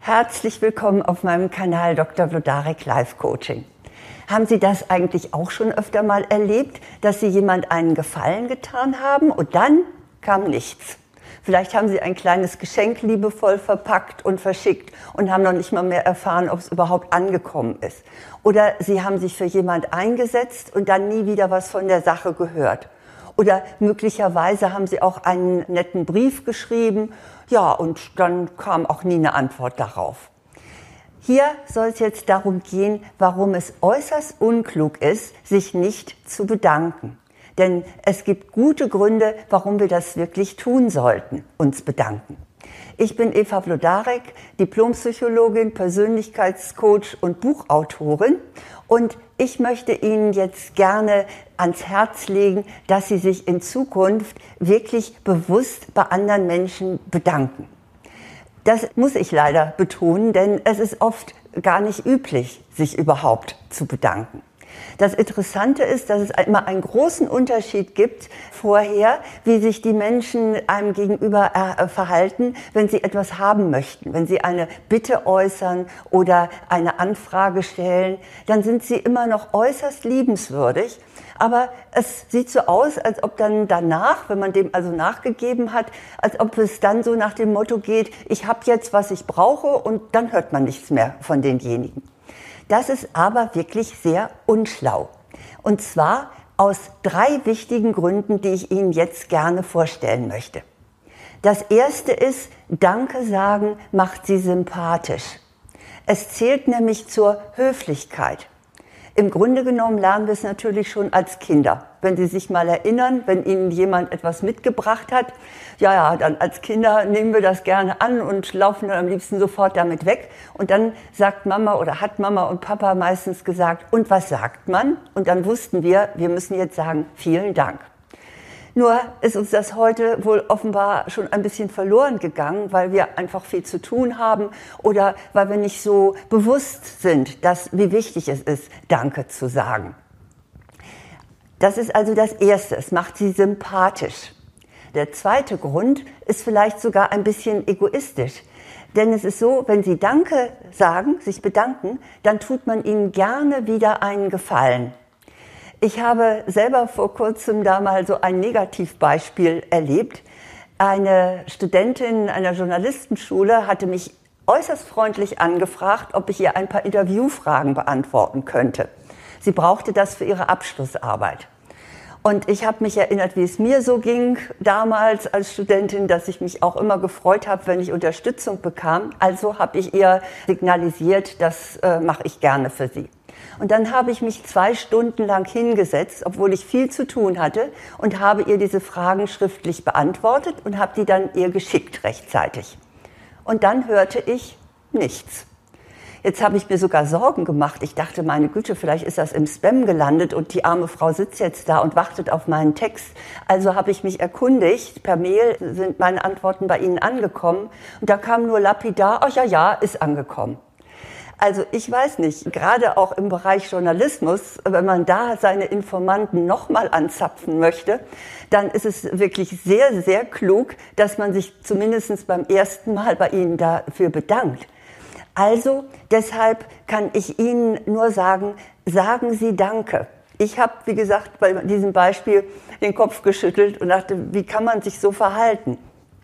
Herzlich willkommen auf meinem Kanal Dr. Wlodarek Life Coaching. Haben Sie das eigentlich auch schon öfter mal erlebt, dass Sie jemand einen Gefallen getan haben und dann kam nichts? Vielleicht haben Sie ein kleines Geschenk liebevoll verpackt und verschickt und haben noch nicht mal mehr erfahren, ob es überhaupt angekommen ist. Oder Sie haben sich für jemand eingesetzt und dann nie wieder was von der Sache gehört. Oder möglicherweise haben Sie auch einen netten Brief geschrieben, ja, und dann kam auch nie eine Antwort darauf. Hier soll es jetzt darum gehen, warum es äußerst unklug ist, sich nicht zu bedanken. Denn es gibt gute Gründe, warum wir das wirklich tun sollten, uns bedanken. Ich bin Eva Wlodarek, Diplompsychologin, Persönlichkeitscoach und Buchautorin. Und ich möchte Ihnen jetzt gerne ans Herz legen, dass Sie sich in Zukunft wirklich bewusst bei anderen Menschen bedanken. Das muss ich leider betonen, denn es ist oft gar nicht üblich, sich überhaupt zu bedanken. Das Interessante ist, dass es immer einen großen Unterschied gibt vorher, wie sich die Menschen einem gegenüber verhalten, wenn sie etwas haben möchten. Wenn sie eine Bitte äußern oder eine Anfrage stellen, dann sind sie immer noch äußerst liebenswürdig. Aber es sieht so aus, als ob dann danach, wenn man dem also nachgegeben hat, als ob es dann so nach dem Motto geht, ich habe jetzt, was ich brauche, und dann hört man nichts mehr von denjenigen. Das ist aber wirklich sehr unschlau. Und zwar aus 3 wichtigen Gründen, die ich Ihnen jetzt gerne vorstellen möchte. Das erste ist, Danke sagen macht Sie sympathisch. Es zählt nämlich zur Höflichkeit. Im Grunde genommen lernen wir es natürlich schon als Kinder. Wenn Sie sich mal erinnern, wenn Ihnen jemand etwas mitgebracht hat, ja, dann als Kinder nehmen wir das gerne an und laufen dann am liebsten sofort damit weg. Und dann sagt Mama oder hat Mama und Papa meistens gesagt, und was sagt man? Und dann wussten wir müssen jetzt sagen, vielen Dank. Nur ist uns das heute wohl offenbar schon ein bisschen verloren gegangen, weil wir einfach viel zu tun haben oder weil wir nicht so bewusst sind, wie wichtig es ist, Danke zu sagen. Das ist also das Erste, es macht Sie sympathisch. Der zweite Grund ist vielleicht sogar ein bisschen egoistisch. Denn es ist so, wenn Sie Danke sagen, sich bedanken, dann tut man Ihnen gerne wieder einen Gefallen. Ich habe selber vor kurzem da mal so ein Negativbeispiel erlebt. Eine Studentin einer Journalistenschule hatte mich äußerst freundlich angefragt, ob ich ihr ein paar Interviewfragen beantworten könnte. Sie brauchte das für ihre Abschlussarbeit. Und ich habe mich erinnert, wie es mir so ging damals als Studentin, dass ich mich auch immer gefreut habe, wenn ich Unterstützung bekam. Also habe ich ihr signalisiert, das mache ich gerne für sie. Und dann habe ich mich 2 Stunden lang hingesetzt, obwohl ich viel zu tun hatte, und habe ihr diese Fragen schriftlich beantwortet und habe die dann ihr geschickt rechtzeitig. Und dann hörte ich nichts. Jetzt habe ich mir sogar Sorgen gemacht. Ich dachte, meine Güte, vielleicht ist das im Spam gelandet und die arme Frau sitzt jetzt da und wartet auf meinen Text. Also habe ich mich erkundigt, per Mail sind meine Antworten bei Ihnen angekommen. Und da kam nur lapidar, ach ja, ist angekommen. Also ich weiß nicht, gerade auch im Bereich Journalismus, wenn man da seine Informanten nochmal anzapfen möchte, dann ist es wirklich sehr, sehr klug, dass man sich zumindest beim ersten Mal bei Ihnen dafür bedankt. Also deshalb kann ich Ihnen nur sagen, sagen Sie Danke. Ich habe, wie gesagt, bei diesem Beispiel den Kopf geschüttelt und dachte, wie kann man sich so verhalten?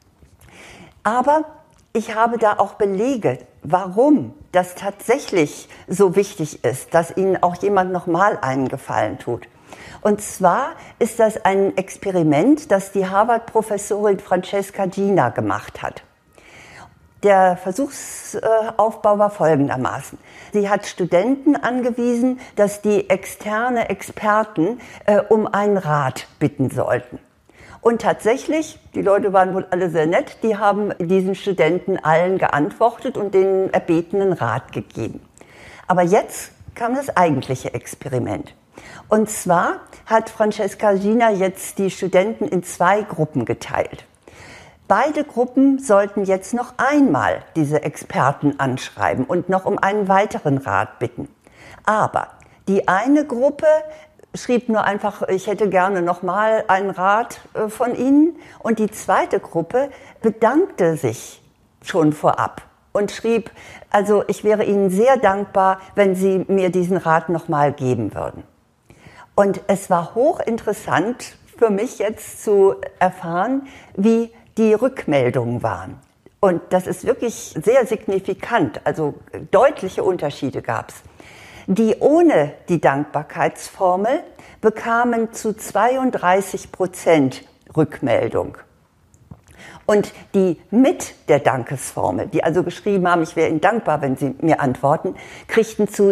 Aber ich habe da auch Belege, warum das tatsächlich so wichtig ist, dass Ihnen auch jemand nochmal einen Gefallen tut. Und zwar ist das ein Experiment, das die Harvard-Professorin Francesca Gina gemacht hat. Der Versuchsaufbau war folgendermaßen. Sie hat Studenten angewiesen, dass die externe Experten um einen Rat bitten sollten. Und tatsächlich, die Leute waren wohl alle sehr nett, die haben diesen Studenten allen geantwortet und den erbetenen Rat gegeben. Aber jetzt kam das eigentliche Experiment. Und zwar hat Francesca Gina jetzt die Studenten in 2 Gruppen geteilt. Beide Gruppen sollten jetzt noch einmal diese Experten anschreiben und noch um einen weiteren Rat bitten. Aber die eine Gruppe schrieb nur einfach, ich hätte gerne nochmal einen Rat von Ihnen. Und die zweite Gruppe bedankte sich schon vorab. und schrieb, also ich wäre Ihnen sehr dankbar, wenn Sie mir diesen Rat nochmal geben würden. Und es war hochinteressant für mich jetzt zu erfahren, wie die Rückmeldungen waren. Und das ist wirklich sehr signifikant, also deutliche Unterschiede gab es. Die ohne die Dankbarkeitsformel bekamen zu 32% Rückmeldung. Und die mit der Dankesformel, die also geschrieben haben, ich wäre Ihnen dankbar, wenn Sie mir antworten, kriegten zu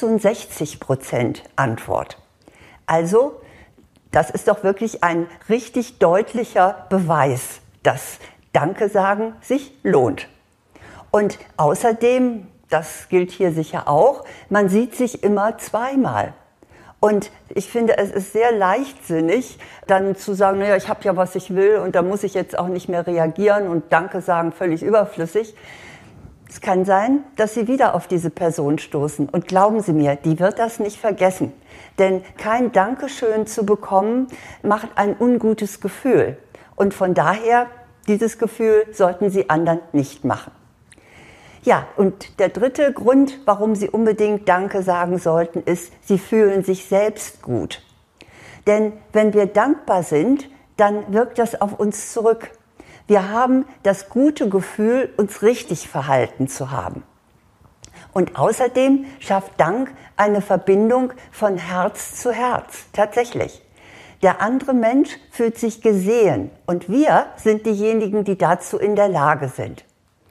66% Antwort. Also, das ist doch wirklich ein richtig deutlicher Beweis, dass Danke sagen sich lohnt. Und außerdem, das gilt hier sicher auch, man sieht sich immer zweimal. Und ich finde, es ist sehr leichtsinnig, dann zu sagen, naja, ich habe ja, was ich will und da muss ich jetzt auch nicht mehr reagieren und Danke sagen völlig überflüssig. Es kann sein, dass Sie wieder auf diese Person stoßen. Und glauben Sie mir, die wird das nicht vergessen. Denn kein Dankeschön zu bekommen, macht ein ungutes Gefühl. Und von daher, dieses Gefühl sollten Sie anderen nicht machen. Ja, und der dritte Grund, warum Sie unbedingt Danke sagen sollten, ist, Sie fühlen sich selbst gut. Denn wenn wir dankbar sind, dann wirkt das auf uns zurück. Wir haben das gute Gefühl, uns richtig verhalten zu haben. Und außerdem schafft Dank eine Verbindung von Herz zu Herz, tatsächlich. Der andere Mensch fühlt sich gesehen und wir sind diejenigen, die dazu in der Lage sind.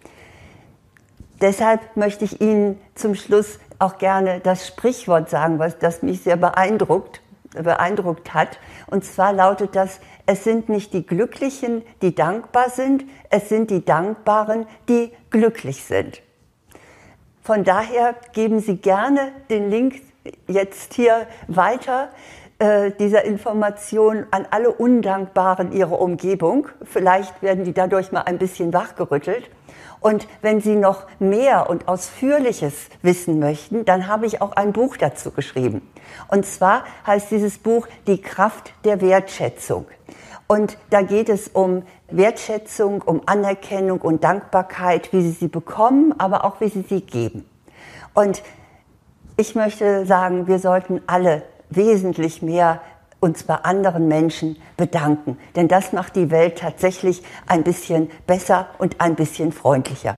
Deshalb möchte ich Ihnen zum Schluss auch gerne das Sprichwort sagen, das mich sehr beeindruckt hat. Und zwar lautet das, es sind nicht die Glücklichen, die dankbar sind, es sind die Dankbaren, die glücklich sind. Von daher geben Sie gerne den Link jetzt hier weiter, dieser Information an alle Undankbaren Ihrer Umgebung. Vielleicht werden die dadurch mal ein bisschen wachgerüttelt. Und wenn Sie noch mehr und Ausführliches wissen möchten, dann habe ich auch ein Buch dazu geschrieben. Und zwar heißt dieses Buch Die Kraft der Wertschätzung. Und da geht es um Wertschätzung, um Anerkennung und Dankbarkeit, wie Sie sie bekommen, aber auch wie Sie sie geben. Und ich möchte sagen, wir sollten alle wesentlich mehr uns bei anderen Menschen bedanken. Denn das macht die Welt tatsächlich ein bisschen besser und ein bisschen freundlicher.